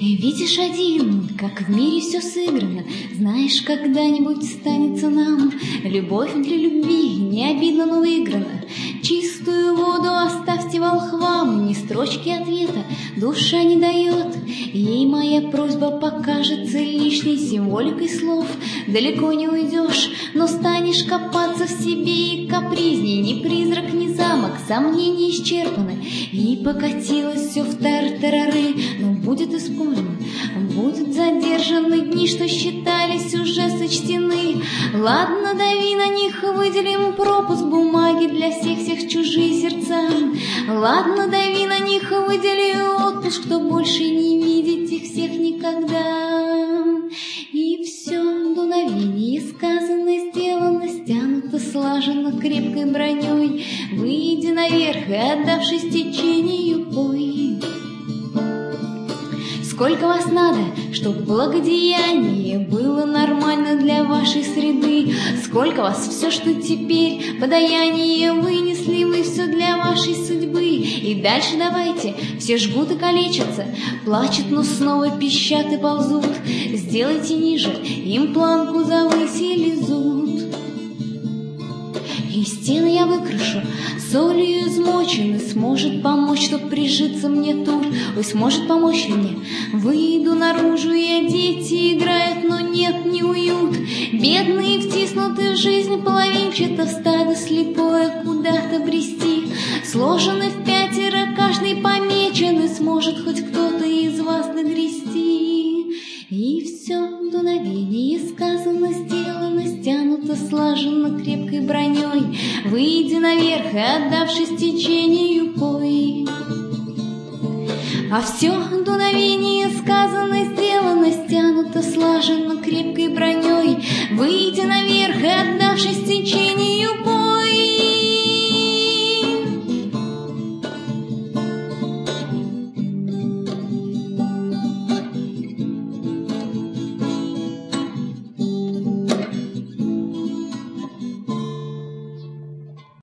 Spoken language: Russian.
видишь один, как в мире все сыграно. Знаешь, когда-нибудь станется нам любовь для любви, не обидно, но выиграна. Чистую воду оставьте волхвам, ни строчки ответа душа не дает. Ей моя просьба покажется лишней символикой слов. Далеко не уйдешь, но станешь копаться в себе и капризней. Ни призрак, ни замок, сомнения исчерпаны, и покатилось все в тартарары. Но будет исполнено, будут задержаны дни, что считались уже сочтены. Ладно, дави на них, выделим пропуск бумаги для всех чужие сердца. Ладно, дави на них, выдели отпуск, что больше не видеть их всех никогда. И все дуновение сказано, сделано, стянуто, слажено крепкой броней. Выйди наверх и, отдавшись течению, пой. Сколько вас надо, чтоб благодеяние было нормально для вашей среды? Сколько вас все, что теперь подаяние вынесли вы все для вашей судьбы? И дальше давайте, все жгут и калечатся, плачут, но снова пищат и ползут. Сделайте ниже, им планку завысили зуд. И стены я выкрашу солью измочены. Сможет помочь, чтоб прижиться мне тут? Ой, сможет помочь ли мне? Выйду наружу, и дети играют, но нет, не уют. Бедные втиснуты в жизнь половинчато, в стадо слепое куда-то брести. Сложены в пятеро, каждый помечен, и сможет хоть кто-то из вас догрести. И все дуновение сказано, сделано, стянуто, слажено крепкой броней. Выйди наверх и, отдавшись течению, пой. А все дуновение сказано, сделано, стянуто, слажено крепкой броней. Выйди наверх и, отдавшись течению,